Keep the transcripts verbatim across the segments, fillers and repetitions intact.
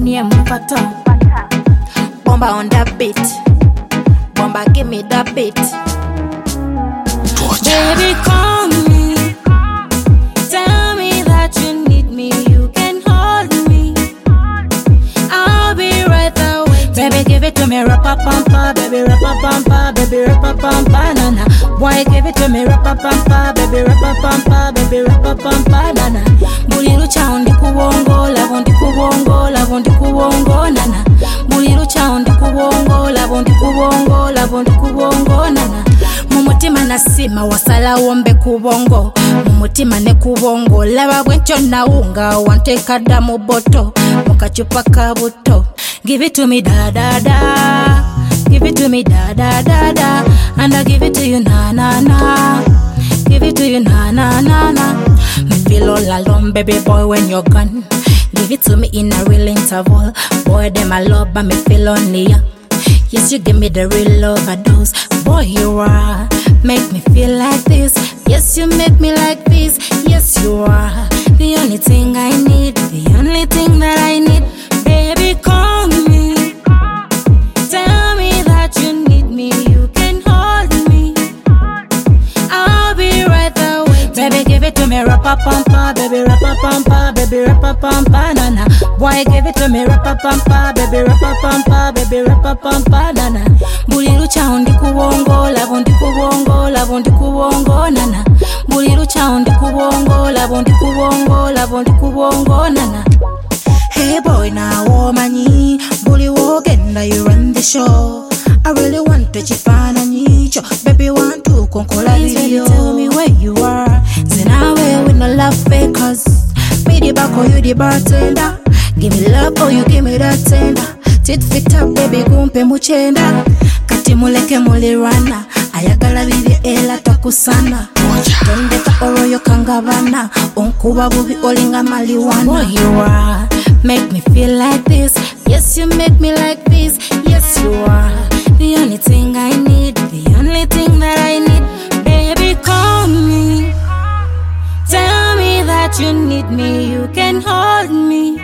near Mufato. Bomba on that beat. Bomba, give me that beat. Baby, call me. Tell me that you need me. You can hold me. I'll be right there waiting. Baby, give it to me, rap-a-pampa. Baby, rap-a-pampa. Baby, rap-a-pampa, nana. Boy, give it to me, rap-a-pampa. Baby, rap-a-pampa. Baby, rap-a-pampa, nana. Buliru chaundi kuwongo, lavondi kuwongo, lavondi kuwongo, nana. Buliru chaundi kuwongo, lavondi kuwongo, lavondi kuwongo, nana. Mumutima nasima wasala wombe kubongo. Mumutima ne kubongo laba bwencho naunga wanteka damu boto mukachupa kabuto. Give it to me da da da. Give it to me da da da da. And I give it to you na na na. Give it to you na na na na. Me feel all alone baby boy when you're gone. Give it to me in a real interval. Boy them I love but me feel lonely. Yes, you give me the real overdose. Boy, you are. Make me feel like this. Yes, you make me like this. Yes, you are. The only thing I need. The only thing that I need. Baby, call me. Tell me that you need me. You can hold me. I'll be right there waiting. Baby, give it to me, rap-a-pampa. Baby, rap-a-pampa. Baby, rap-a-pampa, nana. Boy, give it to me, rap-a-pampa. Baby, rap-a-pampa. Baby, rap-a-pampa, nana. Buliru chaundi kuwongo, lavondi kuwongo, lavondi kuwongo, nana. Buliru chaundi kuwongo, lavondi kuwongo, lavondi kuwongo, nana. Hey boy, now womanyi, buli wogenda you run the show. I really want to chifana nicho, baby want to konkola video. Tell me where you are, zinawe with no love fakers. Me the back or you the bartender. Give me love or you give me that tender. Tit fit up baby kumpe muchenda. Kati muleke mulirana. Ayagala bibi ela takusana. Tondeka oroyo kangabana. Onkuba bubi olinga maliwana. Boy you are. Make me feel like this. Yes, you make me like this. Yes, you are. The only thing I need. The only thing that I need. Baby, call me. Tell me that you need me. You can hold me.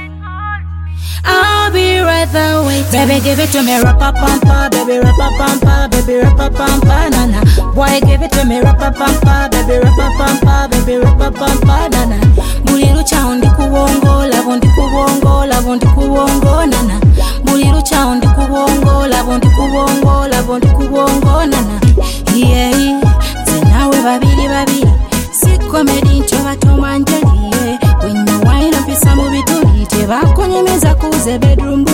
I'll be right there waiting. Baby, give it to me, rap-a-pampa. Baby, rap-a-pampa. Baby, rap-a-pampa, nana. Boy, give it to me, rap-a-pampa. Baby, rap-a-pampa. Baby, rap-a-pampa, nana. Buliru chaundi kuwongo, lavondi kuwongo, lavondi kuwongo, nana. Buliru chaundi kuwongo, lavondi kuwongo, lavondi kuwongo, nana. Yeah, zenawe babiri babiri. Si comedy ncho batomanjali. When you wine up isa mubituli, teba konyemeza kuze bedroom.